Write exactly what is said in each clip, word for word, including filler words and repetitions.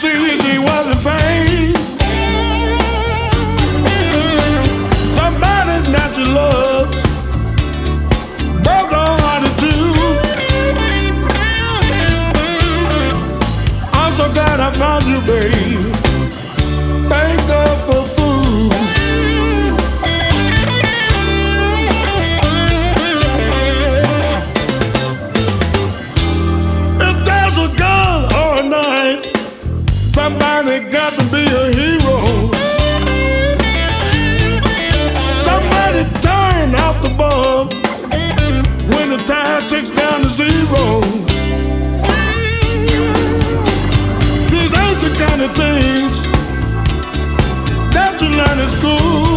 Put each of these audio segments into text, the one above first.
see she was in pain. Somebody that you love broke her heart in two. I'm so glad I found you, babe. Thank God for food. If there's a gun or a knife, somebody got to be a hero. Somebody turn out the bulb when the tide ticks down to zero. These ain't the kind of things that you learn in school.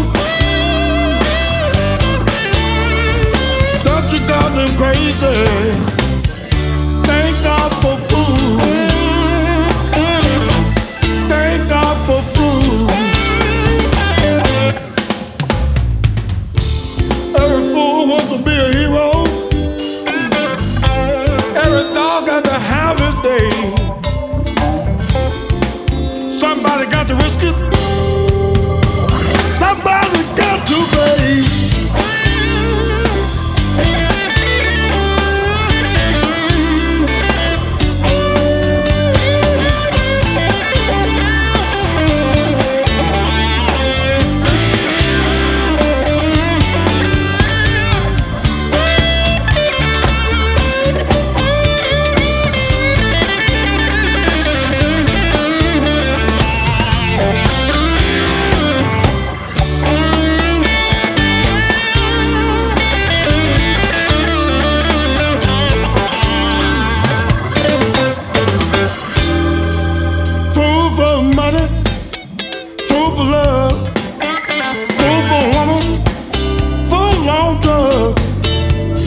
Don't you call them crazy? Thank God for food. Thank God for food. Every fool wants to be a hero. Every dog got to have his day. Somebody got to risk it. Somebody got to pay.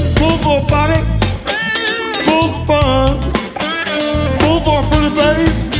Body, full fun, full for a pretty face.